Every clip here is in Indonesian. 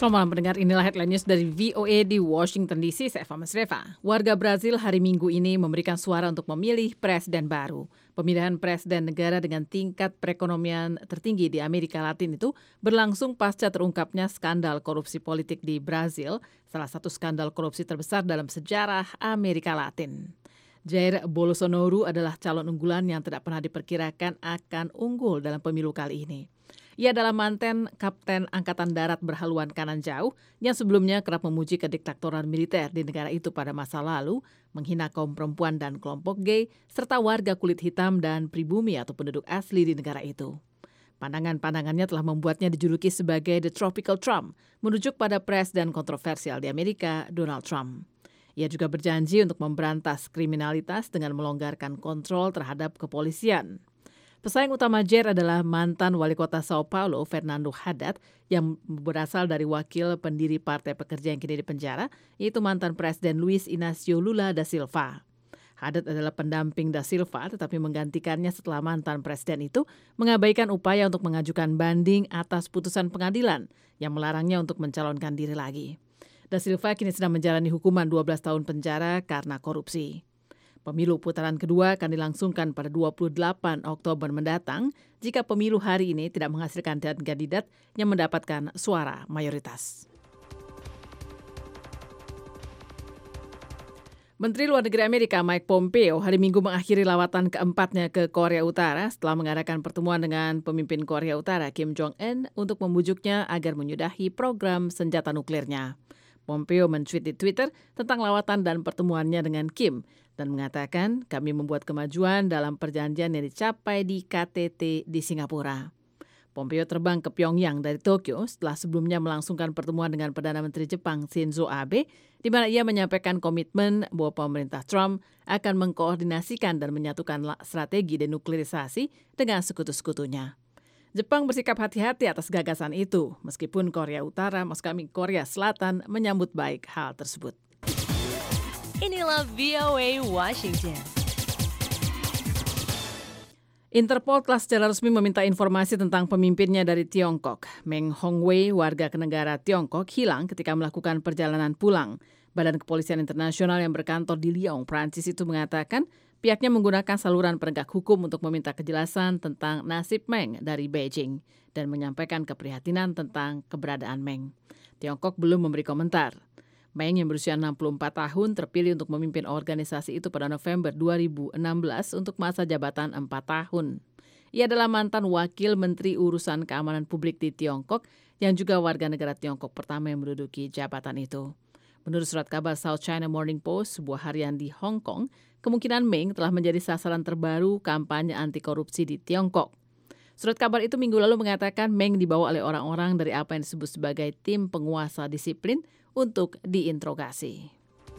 Selamat malam pendengar, inilah headline news dari VOA di Washington DC, saya Fama Sreva. Warga Brazil hari Minggu ini memberikan suara untuk memilih presiden baru. Pemilihan presiden negara dengan tingkat perekonomian tertinggi di Amerika Latin itu berlangsung pasca terungkapnya skandal korupsi politik di Brazil, salah satu skandal korupsi terbesar dalam sejarah Amerika Latin. Jair Bolsonaro adalah calon unggulan yang tidak pernah diperkirakan akan unggul dalam pemilu kali ini. Ia adalah mantan Kapten Angkatan Darat berhaluan kanan jauh yang sebelumnya kerap memuji kediktatoran militer di negara itu pada masa lalu, menghina kaum perempuan dan kelompok gay, serta warga kulit hitam dan pribumi atau penduduk asli di negara itu. Pandangan-pandangannya telah membuatnya dijuluki sebagai The Tropical Trump, merujuk pada presiden kontroversial di Amerika, Donald Trump. Ia juga berjanji untuk memberantas kriminalitas dengan melonggarkan kontrol terhadap kepolisian. Pesaing utama Jair adalah mantan wali kota Sao Paulo, Fernando Haddad, yang berasal dari wakil pendiri Partai Pekerja yang kini dipenjara, yaitu mantan Presiden Luiz Inácio Lula da Silva. Haddad adalah pendamping da Silva, tetapi menggantikannya setelah mantan presiden itu mengabaikan upaya untuk mengajukan banding atas putusan pengadilan yang melarangnya untuk mencalonkan diri lagi. Da Silva kini sedang menjalani hukuman 12 tahun penjara karena korupsi. Pemilu putaran kedua akan dilangsungkan pada 28 Oktober mendatang jika pemilu hari ini tidak menghasilkan kandidat yang mendapatkan suara mayoritas. Menteri Luar Negeri Amerika Mike Pompeo hari Minggu mengakhiri lawatan keempatnya ke Korea Utara setelah mengadakan pertemuan dengan pemimpin Korea Utara Kim Jong-un untuk membujuknya agar menyudahi program senjata nuklirnya. Pompeo men-tweet di Twitter tentang lawatan dan pertemuannya dengan Kim dan mengatakan, kami membuat kemajuan dalam perjanjian yang dicapai di KTT di Singapura. Pompeo terbang ke Pyongyang dari Tokyo setelah sebelumnya melangsungkan pertemuan dengan Perdana Menteri Jepang Shinzo Abe, di mana ia menyampaikan komitmen bahwa pemerintah Trump akan mengkoordinasikan dan menyatukan strategi denuklirisasi dengan sekutu-sekutunya. Jepang bersikap hati-hati atas gagasan itu, meskipun Korea Selatan menyambut baik hal tersebut. Inilah VOA Washington. Interpol telah secara resmi meminta informasi tentang pemimpinnya dari Tiongkok. Meng Hongwei, warga negara Tiongkok, hilang ketika melakukan perjalanan pulang. Badan Kepolisian Internasional yang berkantor di Lyon, Prancis itu mengatakan pihaknya menggunakan saluran penegak hukum untuk meminta kejelasan tentang nasib Meng dari Beijing dan menyampaikan keprihatinan tentang keberadaan Meng. Tiongkok belum memberi komentar. Meng yang berusia 64 tahun terpilih untuk memimpin organisasi itu pada November 2016 untuk masa jabatan 4 tahun. Ia adalah mantan wakil Menteri Urusan Keamanan Publik di Tiongkok yang juga warga negara Tiongkok pertama yang menduduki jabatan itu. Menurut surat kabar South China Morning Post, sebuah harian di Hong Kong, kemungkinan Meng telah menjadi sasaran terbaru kampanye anti korupsi di Tiongkok. Surat kabar itu minggu lalu mengatakan Meng dibawa oleh orang-orang dari apa yang disebut sebagai tim penguasa disiplin untuk diinterogasi.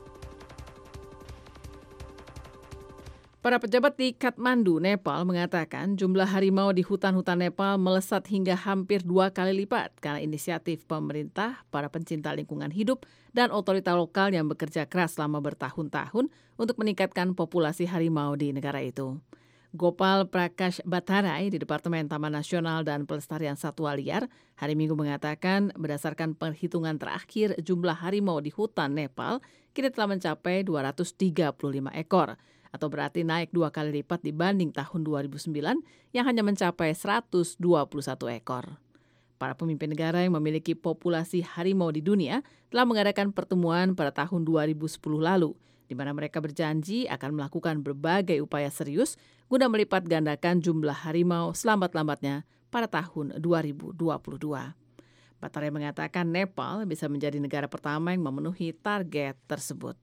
Para pejabat di Kathmandu, Nepal mengatakan jumlah harimau di hutan-hutan Nepal melesat hingga hampir 2 kali lipat karena inisiatif pemerintah, para pencinta lingkungan hidup, dan otoritas lokal yang bekerja keras selama bertahun-tahun untuk meningkatkan populasi harimau di negara itu. Gopal Prakash Bhattarai di Departemen Taman Nasional dan Pelestarian Satwa Liar hari Minggu mengatakan berdasarkan perhitungan terakhir jumlah harimau di hutan Nepal kini telah mencapai 235 ekor atau berarti naik 2 kali lipat dibanding tahun 2009 yang hanya mencapai 121 ekor. Para pemimpin negara yang memiliki populasi harimau di dunia telah mengadakan pertemuan pada tahun 2010 lalu di mana mereka berjanji akan melakukan berbagai upaya serius guna melipat gandakan jumlah harimau selambat-lambatnya pada tahun 2022. Bhattarai mengatakan Nepal bisa menjadi negara pertama yang memenuhi target tersebut.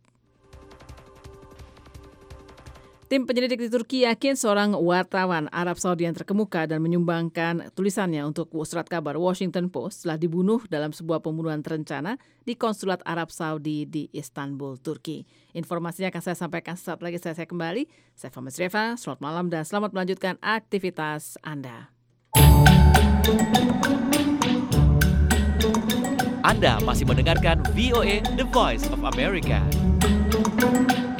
Tim penyelidik di Turki yakin seorang wartawan Arab Saudi yang terkemuka dan menyumbangkan tulisannya untuk surat kabar Washington Post telah dibunuh dalam sebuah pembunuhan terencana di konsulat Arab Saudi di Istanbul, Turki. Informasinya akan saya sampaikan sesaat lagi saya kembali. Saya Fama Sreva, selamat malam dan selamat melanjutkan aktivitas Anda. Anda masih mendengarkan VOA The Voice of America.